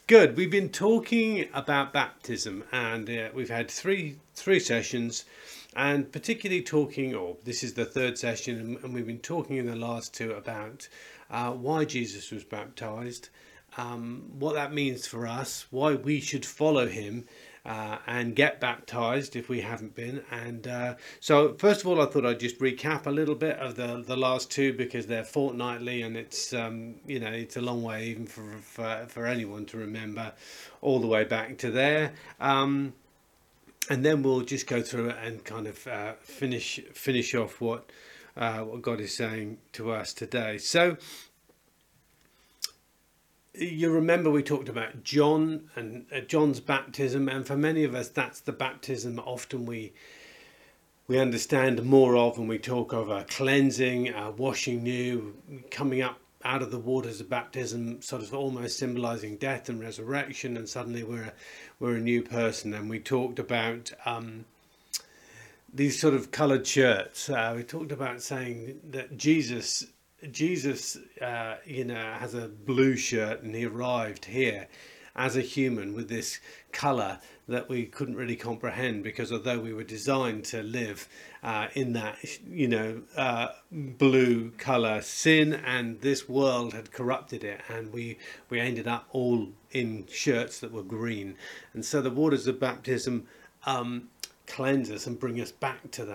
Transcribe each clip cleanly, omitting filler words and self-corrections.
Good. We've been talking about baptism, and we've had three sessions, and particularly talking, or this is the third session, and we've been talking in the last two about why Jesus was baptized, what that means for us, why we should follow him. And get baptized if we haven't been. And so, first of all, I thought I'd just recap a little bit of the last two because they're fortnightly, and it's it's a long way even for anyone to remember all the way back to there. And then we'll just go through it and kind of finish off what God is saying to us today. So you remember we talked about John and John's baptism, and for many of us that's the baptism often we understand more of when we talk of a cleansing, washing new, coming up out of the waters of baptism, sort of almost symbolizing death and resurrection, and suddenly we're a new person. And we talked about these sort of coloured shirts. We talked about saying that Jesus has a blue shirt, and he arrived here as a human with this colour that we couldn't really comprehend, because although we were designed to live in that, blue colour, sin and this world had corrupted it, and we ended up all in shirts that were green. And so the waters of baptism cleanse us and bring us back to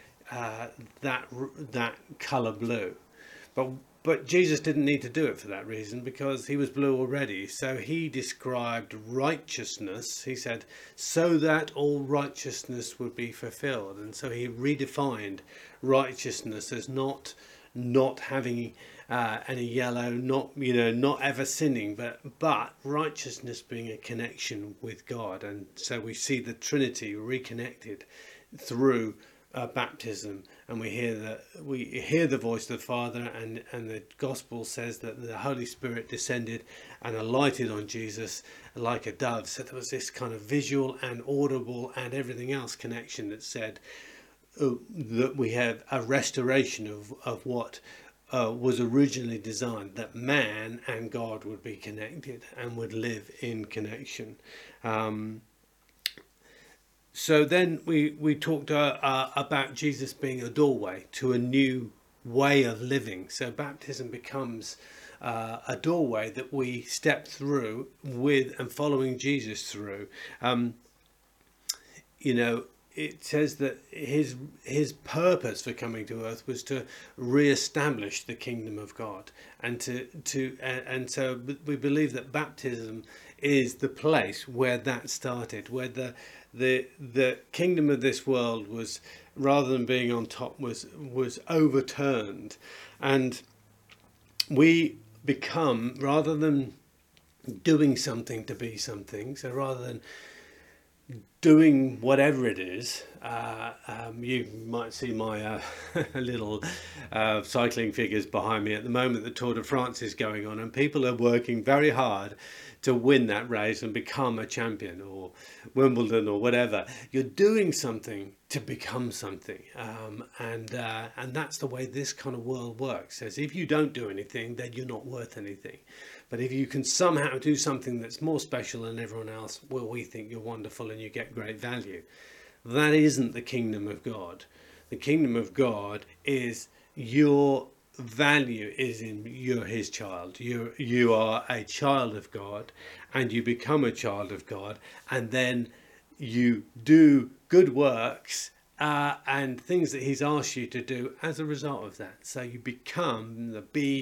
that colour blue. But Jesus didn't need to do it for that reason, because he was blue already. So he described righteousness. He said, so that all righteousness would be fulfilled. And so he redefined righteousness as not having any yellow, not ever sinning, but righteousness being a connection with God. And so we see the Trinity reconnected through baptism, and we hear the voice of the Father, and the Gospel says that the Holy Spirit descended and alighted on Jesus like a dove. So there was this kind of visual and audible and everything else connection that said that we have a restoration of what was originally designed, that man and God would be connected and would live in connection. So then we talked about Jesus being a doorway to a new way of living. So baptism becomes a doorway that we step through with and following Jesus through. It says that his purpose for coming to earth was to re-establish the kingdom of God, and so we believe that baptism is the place where that started, where the kingdom of this world was, rather than being on top, was overturned, and we become, rather than doing something to be something, so rather than doing whatever it is, you might see my little cycling figures behind me at the moment. The Tour de France is going on, and people are working very hard to win that race and become a champion, or Wimbledon or whatever. You're doing something to become something, and that's the way this kind of world works. As if you don't do anything, then you're not worth anything. But if you can somehow do something that's more special than everyone else, well, we think you're wonderful and you get great value. That isn't the kingdom of God. The kingdom of God is your value is in you're his child. You are a child of God, and you become a child of God, and then you do good works and things that he's asked you to do as a result of that. So you become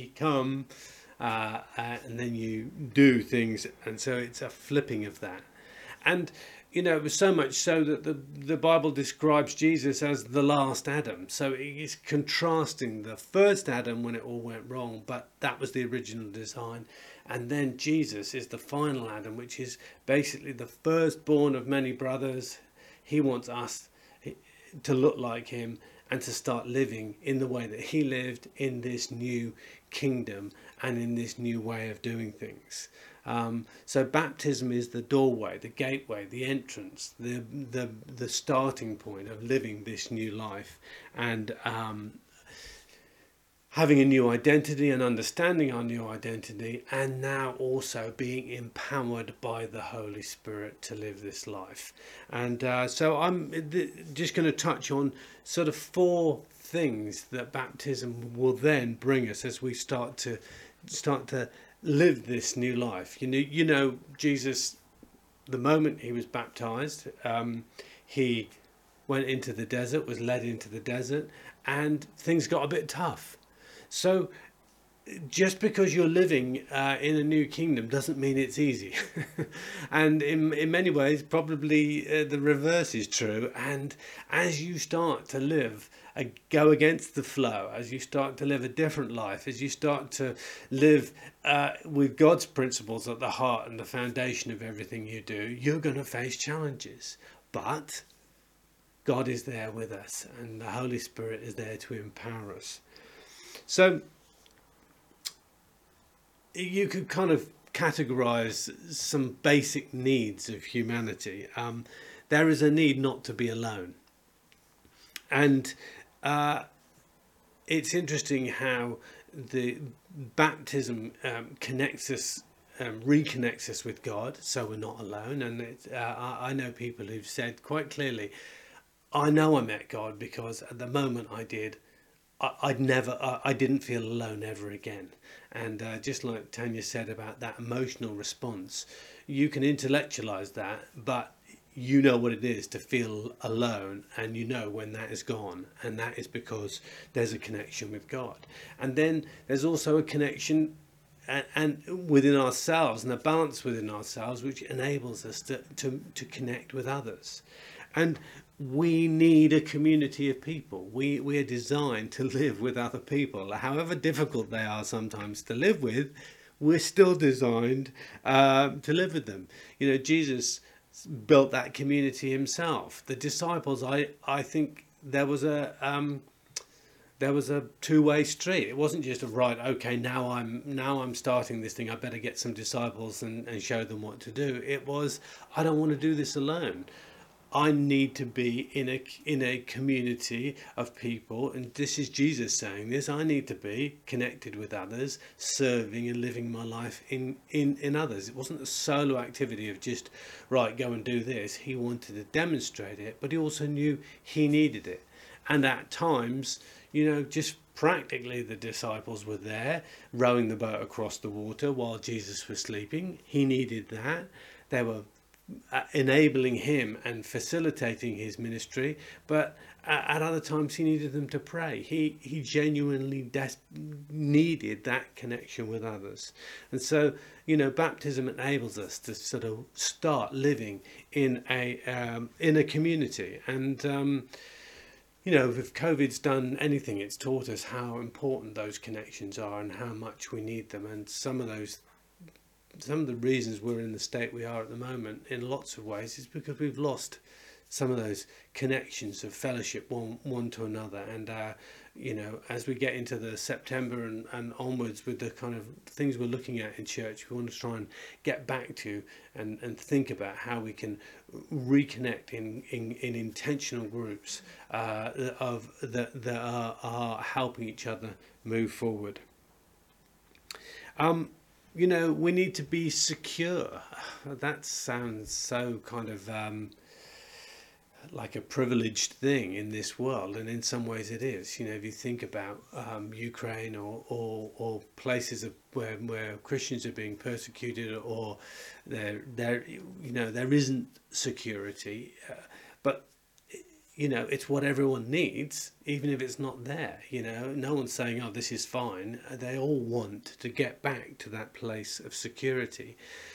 and then you do things, and so it's a flipping of that. And it was so much so that the Bible describes Jesus as the last Adam. So it's contrasting the first Adam when it all went wrong, but that was the original design. And then Jesus is the final Adam, which is basically the firstborn of many brothers. He wants us to look like him and to start living in the way that he lived in this new kingdom and in this new way of doing things. So baptism is the doorway, the gateway, the entrance, the starting point of living this new life. And having a new identity and understanding our new identity, and now also being empowered by the Holy Spirit to live this life. And so I'm just going to touch on sort of 4 things that baptism will then bring us as we start to live this new life. You know, Jesus, the moment he was baptized, he went into the desert, was led into the desert, and things got a bit tough. So just because you're living in a new kingdom doesn't mean it's easy. And in many ways, probably the reverse is true. And as you start to live, go against the flow, as you start to live a different life, as you start to live with God's principles at the heart and the foundation of everything you do, you're going to face challenges. But God is there with us, and the Holy Spirit is there to empower us. So you could kind of categorize some basic needs of humanity. There is a need not to be alone. And it's interesting how the baptism connects us, reconnects us with God, so we're not alone. And I know people who've said quite clearly, I know I met God because at the moment I did, I didn't feel alone ever again. And just like Tanya said about that emotional response, you can intellectualize that, but you know what it is to feel alone, and you know when that is gone, and that is because there's a connection with God. And then there's also a connection and within ourselves, and a balance within ourselves, which enables us to connect with others. And we need a community of people. We are designed to live with other people, however difficult they are sometimes to live with. We're still designed to live with them. You know, Jesus built that community himself. The disciples, I think there was a two-way street. It wasn't just okay, now I'm starting this thing, I better get some disciples and show them what to do. It was, I don't want to do this alone. I need to be in a community of people, and this is Jesus saying this. I need to be connected with others, serving and living my life in others. It wasn't a solo activity of just go and do this. He wanted to demonstrate it, but he also knew he needed it. And at times, just practically the disciples were there rowing the boat across the water while Jesus was sleeping. He needed that. They were enabling him and facilitating his ministry, but at other times he needed them to pray. He genuinely needed that connection with others. And so baptism enables us to sort of start living in a community. And if COVID's done anything, it's taught us how important those connections are and how much we need them. And some of the reasons we're in the state we are at the moment, in lots of ways, is because we've lost some of those connections of fellowship one to another. And as we get into the September and onwards with the kind of things we're looking at in church, we want to try and get back to and think about how we can reconnect in intentional groups that are helping each other move forward. We need to be secure. That sounds so kind of like a privileged thing in this world, and in some ways it is. If you think about Ukraine or places where Christians are being persecuted, or there isn't security, but it's what everyone needs, even if it's not there. No one's saying, oh, this is fine. They all want to get back to that place of security.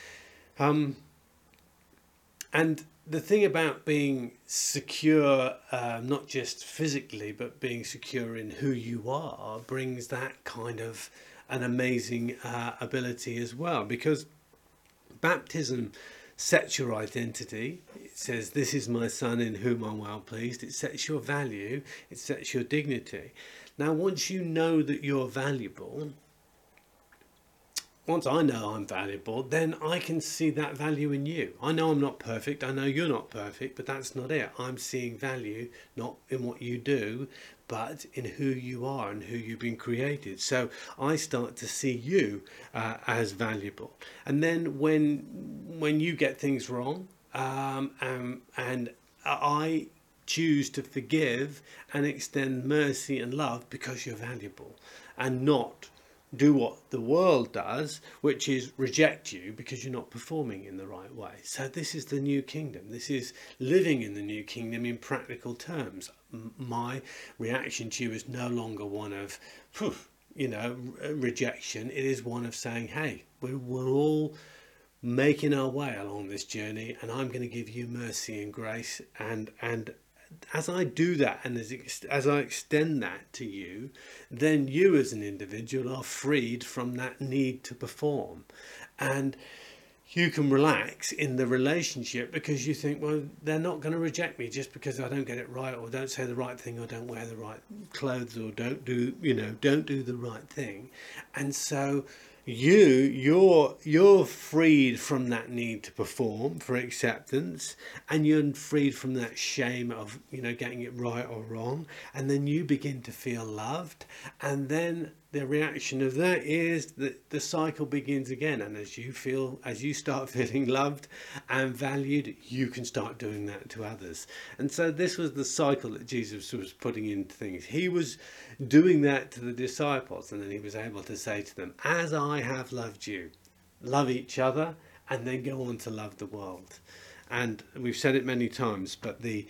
And the thing about being secure, not just physically, but being secure in who you are, brings that kind of an amazing ability as well, because baptism sets your identity. It says, this is my son in whom I'm well pleased. It sets your value. It sets your dignity. Now, once you know that you're valuable, once I know I'm valuable, then I can see that value in you. I know I'm not perfect. I know you're not perfect, but that's not it. I'm seeing value not in what you do, but in who you are and who you've been created. So I start to see you as valuable. And then when you get things wrong, and I choose to forgive and extend mercy and love because you're valuable, and not do what the world does, which is reject you because you're not performing in the right way. So this is the new kingdom. This is living in the new kingdom in practical terms. My reaction to you is no longer one of, rejection. It is one of saying, hey, we're all making our way along this journey, and I'm going to give you mercy and grace, and as I do that, and as I extend that to you, then you as an individual are freed from that need to perform, and you can relax in the relationship because you think, well, they're not going to reject me just because I don't get it right, or don't say the right thing, or don't wear the right clothes, or don't do the right thing. And so you're freed from that need to perform for acceptance, and you're freed from that shame of getting it right or wrong, and then you begin to feel loved, and then the reaction of that is that the cycle begins again. And as you start feeling loved and valued, you can start doing that to others. And so this was the cycle that Jesus was putting into things. He was doing that to the disciples, and then he was able to say to them, as I have loved you, love each other, and then go on to love the world. And we've said it many times, but the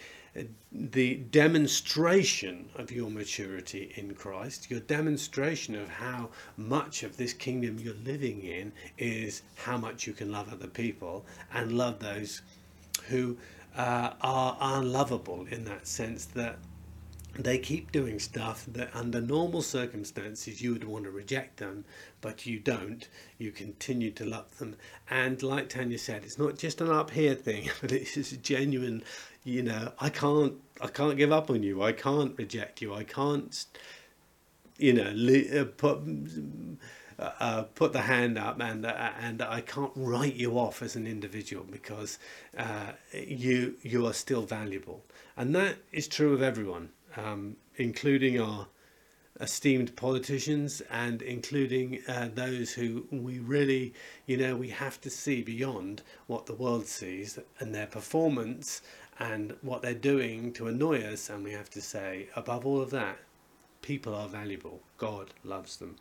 demonstration of your maturity in Christ, your demonstration of how much of this kingdom you're living in, is how much you can love other people and love those who are unlovable, in that sense that they keep doing stuff that under normal circumstances you would want to reject them, but you don't. You continue to love them. And like Tanya said, it's not just an up here thing, but it's just a genuine, I can't give up on you. I can't reject you. I can't, put the hand up, and I can't write you off as an individual, because you are still valuable. And that is true of everyone. Including our esteemed politicians, and including those who we really, we have to see beyond what the world sees and their performance and what they're doing to annoy us. And we have to say, above all of that, people are valuable. God loves them.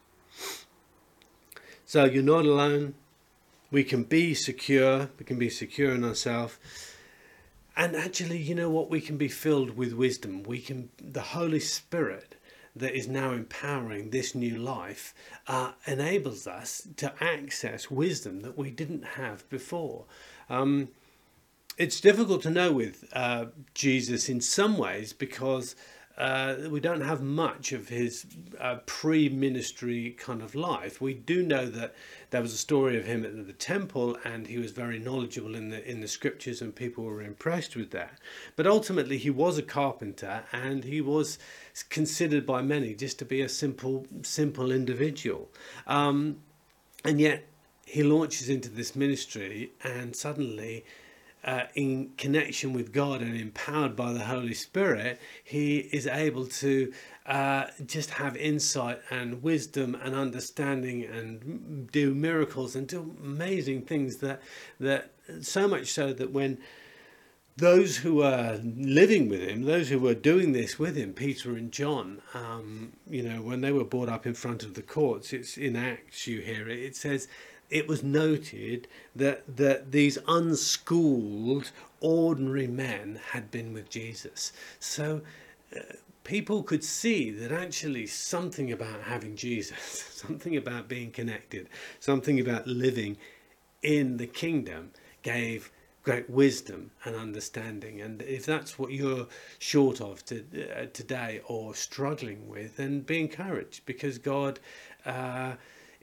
So you're not alone. We can be secure. We can be secure in ourselves. And actually, we can be filled with wisdom. The Holy Spirit that is now empowering this new life enables us to access wisdom that we didn't have before. It's difficult to know with Jesus in some ways, because we don't have much of his pre-ministry kind of life. We do know that there was a story of him at the temple, and he was very knowledgeable in the scriptures, and people were impressed with that. But ultimately, he was a carpenter, and he was considered by many just to be a simple individual. And yet, he launches into this ministry, and suddenly, in connection with God and empowered by the Holy Spirit, he is able to just have insight and wisdom and understanding, and do miracles and do amazing things, that so much so that when those who were living with him, those who were doing this with him, Peter and John, when they were brought up in front of the courts, it's in Acts, you hear it, it says, it was noted that these unschooled, ordinary men had been with Jesus. So people could see that actually something about having Jesus, something about being connected, something about living in the kingdom gave great wisdom and understanding. And if that's what you're short of today, or struggling with, then be encouraged, because God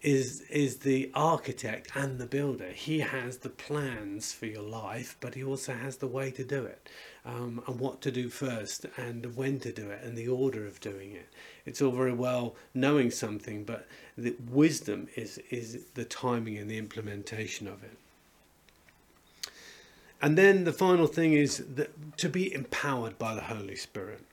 is the architect and the builder. He has the plans for your life, but he also has the way to do it, and what to do first, and when to do it, and the order of doing it. It's all very well knowing something, but the wisdom is the timing and the implementation of it. And then the final thing is that to be empowered by the Holy Spirit.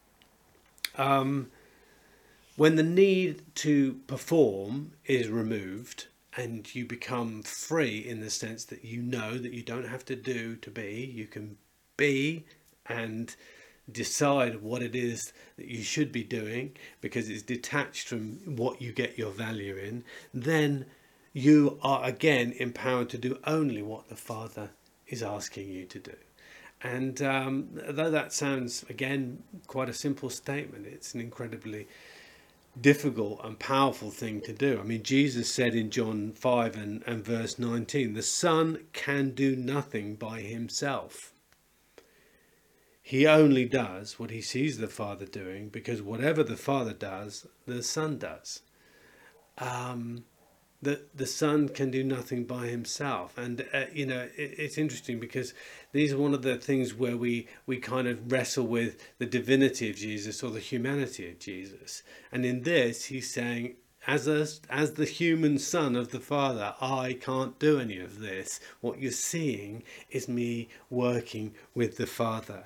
When the need to perform is removed and you become free in the sense that you know that you don't have to do to be, you can be and decide what it is that you should be doing because it's detached from what you get your value in, then you are again empowered to do only what the Father is asking you to do. And though that sounds, again, quite a simple statement, it's an incredibly difficult and powerful thing to do. I mean, Jesus said in John 5 and verse 19, the Son can do nothing by himself. He only does what he sees the Father doing, because whatever the Father does, the Son does. The Son can do nothing by himself. And, it's interesting because these are one of the things where we kind of wrestle with the divinity of Jesus or the humanity of Jesus. And in this, he's saying, as the human Son of the Father, I can't do any of this. What you're seeing is me working with the Father.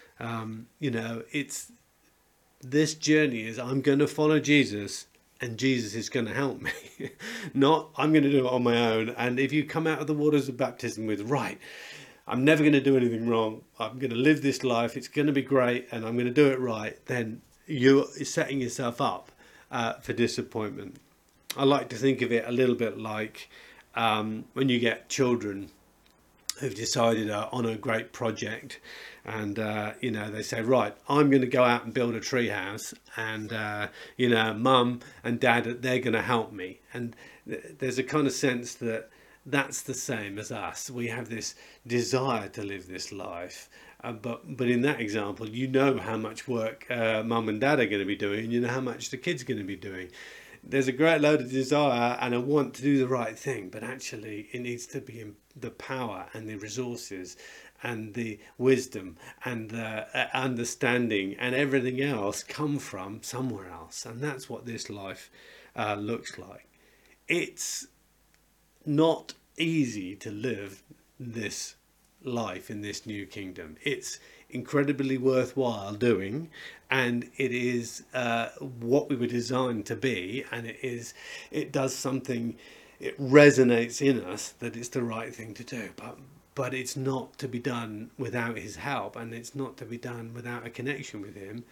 It's this journey is I'm going to follow Jesus, and Jesus is going to help me. Not, I'm going to do it on my own. And if you come out of the waters of baptism with, right, I'm never going to do anything wrong, I'm going to live this life, it's going to be great, and I'm going to do it right, then you're setting yourself up for disappointment. I like to think of it a little bit like when you get children who've decided on a great project, and they say, right, I'm going to go out and build a tree house, and mum and dad, they're going to help me. And there's a kind of sense that that's the same as us. We have this desire to live this life, but in that example, you know how much work mum and dad are going to be doing, and you know how much the kids are going to be doing. There's a great load of desire and a want to do the right thing, but actually it needs to be in the power and the resources and the wisdom and the understanding and everything else come from somewhere else. And that's what this life looks like. It's not easy to live this life in this new kingdom. It's incredibly worthwhile doing, and it is what we were designed to be, and it does something, it resonates in us that it's the right thing to do, but it's not to be done without his help, and it's not to be done without a connection with him.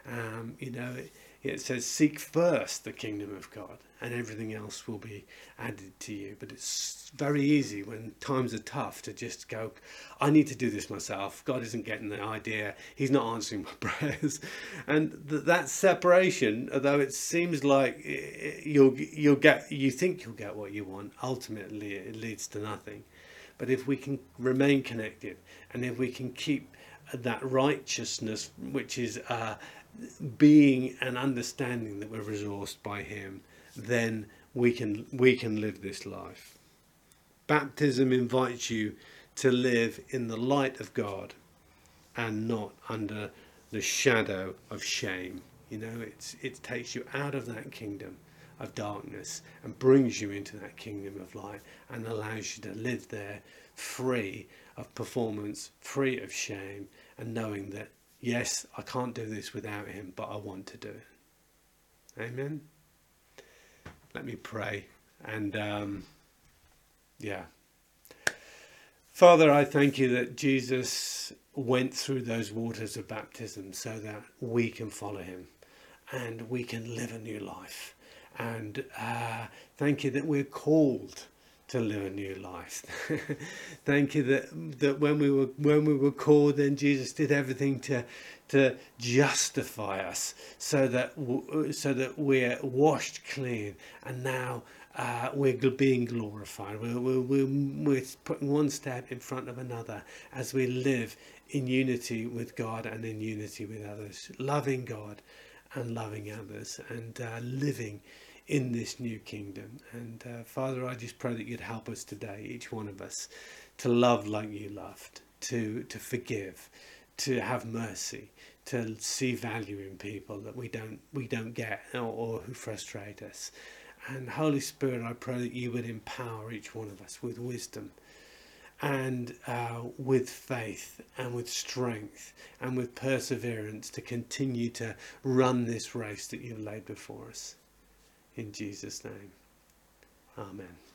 It says, seek first the kingdom of God and everything else will be added to you. But it's very easy when times are tough to just go, I need to do this myself. God isn't getting the idea. He's not answering my prayers. And that separation, although it seems like you think you'll get what you want, ultimately it leads to nothing. But if we can remain connected, and if we can keep that righteousness, which is being and understanding that we're resourced by him, then we can live this life. Baptism invites you to live in the light of God and not under the shadow of shame. It takes you out of that kingdom of darkness and brings you into that kingdom of light and allows you to live there free of performance, free of shame, and knowing that, yes, I can't do this without him, but I want to do it. Amen. Let me pray. And Father, I thank you that Jesus went through those waters of baptism so that we can follow him and we can live a new life. And thank you that we're called to live a new life. Thank you that when we were called, then Jesus did everything to justify us, so that we're washed clean, and now we're being glorified. We're putting one step in front of another as we live in unity with God and in unity with others, loving God and loving others, and living in this new kingdom. And Father, I just pray that you'd help us today, each one of us, to love like you loved, to forgive, to have mercy, to see value in people that we don't get, or who frustrate us. And Holy Spirit, I pray that you would empower each one of us with wisdom and with faith and with strength and with perseverance to continue to run this race that you've laid before us. In Jesus' name, amen.